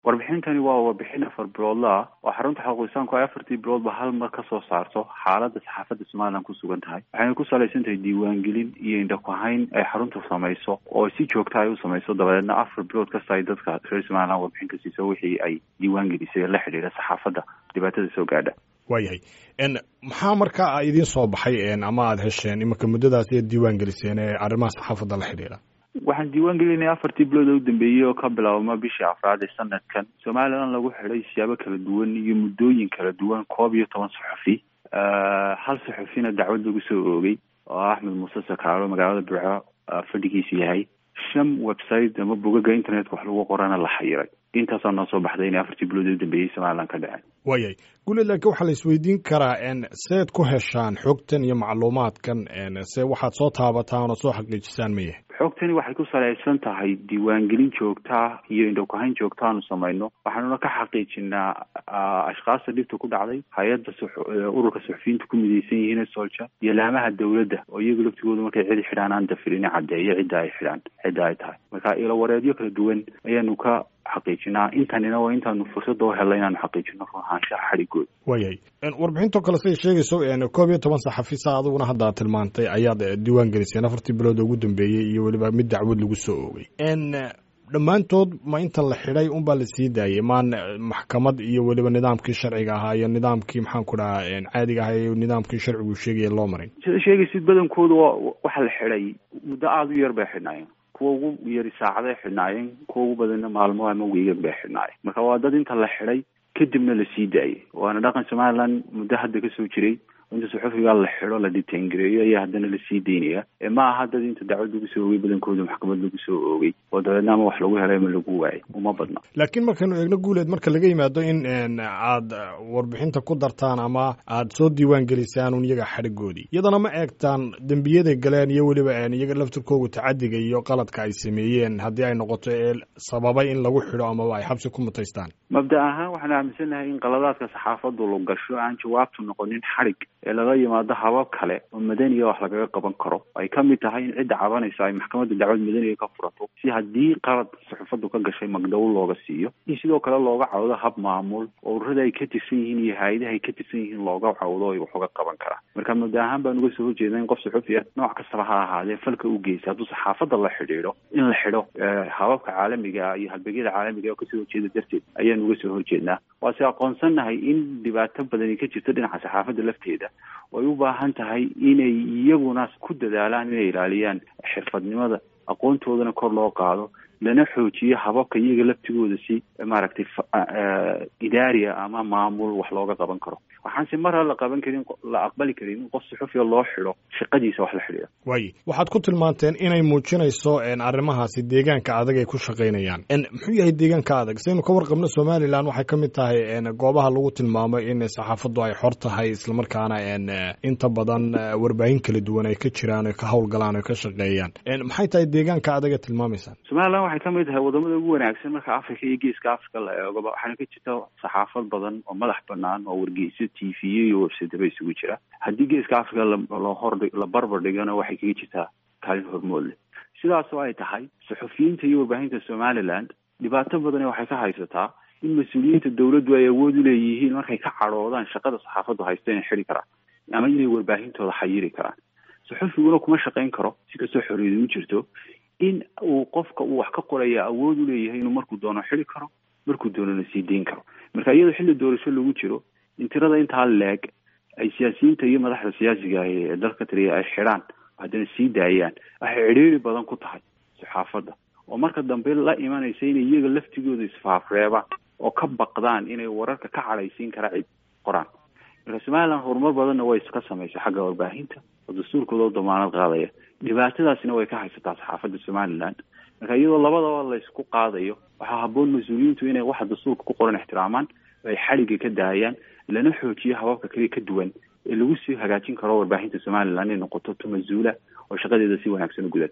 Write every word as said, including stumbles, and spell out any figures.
warbixintani waa warbixin afar biloodla ah oo xarunta xaqiiqsanku ay afartii biloodba hal mar ka soo saarto xaaladda saxaafadda Soomaaliland ku sugan tahay waxayna ku salaysan tahay diiwaangelin iyo indhakuhayn ay xaruntu samayso oo si joogto ah u samayso dabadeedna afar bilood kasta ay dadka reer Soomaaliland warbixin ka siiso wixii ay diiwaangelisay la xiriira saxaafadda dhibaatada soo gaadha. waayahay en maxaa markaa ay idin soo baxay en ama aad hesheen imika muddadaas iyo diiwaangeliseen ee arrimaha saxaafadda la xiriira? waxaan diiwaan gelinay afartii bilood oo u dambeeyay oo ka bilaabma bishii afraad ee sanadkan Soomaaliland lagu xidhay siyaabo kala duwan iyo muddooyin kala duwan koob iyo toban saxafi hal saxafina dacwad lagu soo oogay oo Axmed Muuse Sakaalo magaalada Burco fadhigiisa yahay shan website ama bogagga internetka wax lagu qorana la xayiray intaasoo noo soo baxday in afartii bilood oo u dambeeyay Soomaaliland ka dhacay. waayay guuled laakiin waxaa la isweydiin karaa en seed ku heshaan xogtan iyo macluumaadkan en se waxaad soo taabataan oo soo xaqiijisaan ma yahay? xogtani waxay ku salaysan tahay diiwaangelin joogta iyo indhakuhayn joogta aanu samayno waxaanuna ka xaqiijinaa ashkaasta dhibta ku dhacday hay-adda ururka suxufiyiinta ku midaysan yihiin solja iyo laamaha dawladda oo iyagu laftigooda markay cidi xidhaan aan dafirin caddeeyo cidda ay xidhaan cidda ay tahay marka ilo wareedyo kala duwan ayaanu ka xaqiijinaa intanina waa intaanu fursad oo helay inaanu xaqiijino ruhaanshaha xadhigood. waayahay warbixintoo kale siday sheegayso koob iyo toban saxafi saa adiguna hadda tilmaantay ayaad diiwaan geliseen afartii bilood ugu dambeeyey iyo weliba mid dacwad lagu soo oogay en dhammaantood ma inta la xidhay unbaa la sii daayay maan maxkamad iyo weliba nidaamkii sharciga ahaa iyo nidaamkii maxaan ku dhahaa caadiga ahaa iyo nidaamkii sharcigu sheegaya loo marin? sida sheegaysid badankooda waxa la xidhay muddo aada u yar bay xidhnaayeen kuwa ugu yari saacaday xidhnaayeen kuwa ugu badanna maalmo ama weegan bay xidhnaayeen marka waa dad inta la xidhay kadibna la sii daayay waana dhaqan Soomaaliland muddo hadda ka soo jiray inta suxufiga la xidho la detengareeyo ayaa haddana la sii deynaya ee ma aha dad inta dacwad lagu soo oogay badankooda maxkamad lagu soo oogay oo dabeedna ama wax lagu helay ama lagu waayay uma badna. laakiin markaynu eegno guuleed marka laga yimaado in aad warbixinta ku dartaan ama aad soo diiwaan gelisaan un iyaga xadhigoodii iyadana ma eegtaan dembiyaday galeen iyo weliba iyaga laftirkooga tacadiga iyo qaladka ay sameeyeen haddii ay noqoto ee sababay in lagu xidho amaba ay xabsi ku mutaystaan? mabda ahaan waxaan aaminsanahay in qaladaadka saxaafaddu la gasho aan jawaabtu noqonin xadhig ee laga yimaado habab kale oo madaniya wax lagaga qaban karo ay ka mid tahay in cidda cabanaysa ay maxkamadda dacwad madaniga ka furato si haddii qalad saxaafaddu ka gashay magdhow looga siiyo in sidoo kale looga cawdo hab maamul oo ururada ay ka tirsan yihiin iyo hay-adaha ay ka tirsan yihiin looga cawdo ay wax uga qaban karaa. marka mabda ahaan baan uga soo horjeeda in qof saxufi ah nooc kastaba ha ahaadee falka u geysa hadduu saxaafadda la xidhiidho in la xidho hababka caalamiga iyo halbeegyada caalamiga oo kasoo horjeeda darteed ayaan uga soo horjeednaa. waase aqoonsannahay in dhibaato badani ka jirto dhinaca saxaafadda lafteeda way u baahan tahay inay iyaguna ku dadaalaan inay ilaaliyaan xirfadnimada aqoontoodana kor loo qaado lana xoojiyo hababka iyaga laftigooda si maaragtay idaariya ama maamul wax looga qaban karo. waxaanse mar la qaban karin la aqbali karin in qof saxufiya loo xidho shaqadiisa wax la xidhiidha. waaye waxaad ku tilmaanteen inay muujinayso arrimahaasi deegaanka adag ay ku shaqaynayaan muxuu yahay deegaanka adag? saynu ka warqabno Somaliland waxay ka mid tahay goobaha lagu tilmaamay in saxaafaddu ay xor tahay islamarkaana inta badan warbaahin kala duwan ay ka jiraan oo ka howlgalaan oo ka shaqeeyaan maxay tahay deegaanka adag ee tilmaamaysan? Somaliland waxay ka mid tahay wadamada ugu wanaagsan marka Afrika iyo Geeska Afrika la eego waxaana ka jirta saxaafad badan oo madax banaan oo wargeyso T V iyo website isugu jira haddii Geeska Afrika la hor la barbar dhigana waxay kaga jirtaa kaalin hormood leh. sidaas oo ay tahay suxufiyiinta iyo warbaahinta Somaliland dhibaato badan waxay ka haysataa in mas'uuliyiinta dawladdu ay awood u leeyihiin markay ka caroodaan shaqada saxaafaddu haysta inay xiri karaan ama inay warbaahintooda xayiri karaan. suxufiguna kuma shaqayn karo si kastoo xorriyad u jirto in uu qofka uu wax ka qoraya awood u leeyahay inuu markuu doono xiri karo markuu doonana sii deyn karo. marka iyadoo xilli doorasho lagu jiro in tirada intaa leeg ay siyaasiyiinta iyo madaxda siyaasiga ee dalka taliya ay xidhaan haddana sii daayaan waxay cidhiiri badan ku tahay saxaafadda oo marka dambe la imanaysa inay iyaga laftigooda isfaafreebaan oo ka baqdaan inay wararka ka cadhaysiin kara cid qoraan. marka Somaliland horumar badanna way iska samaysay xagga warbaahinta oo dastuurkooda u damaanad qaadaya dhibaatadaasina way ka haysataa saxaafadda Somaliland. marka iyadoo labadaba la isku qaadayo waxaa habboon mas'uuliyiintu inay waxa dastuurka ku qoran ixtiraamaan ay xaliga ka daayaan lana xoojiyo hababka kale ka duwan ee lagu sii hagaajin karo warbaahinta Somaliland inay noqoto masuula oo shaqadeeda si wanaagsan u gudato.